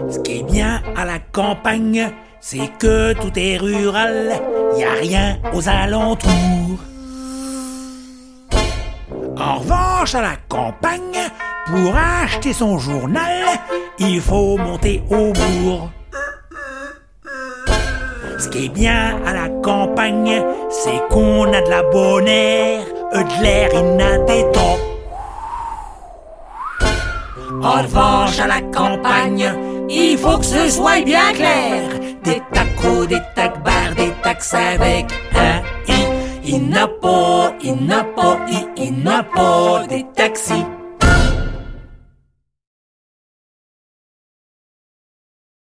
Ce qui est bien à la campagne, c'est que tout est rural, y a rien aux alentours. En revanche, à la campagne, pour acheter son journal, il faut monter au bourg. Ce qui est bien à la campagne, c'est qu'on a de la bonne air, de l'air inadétant. En revanche, à la campagne, il faut que ce soit bien clair. Des tacos, des tac-bars, des taxes avec un i. Il n'a pas des taxis.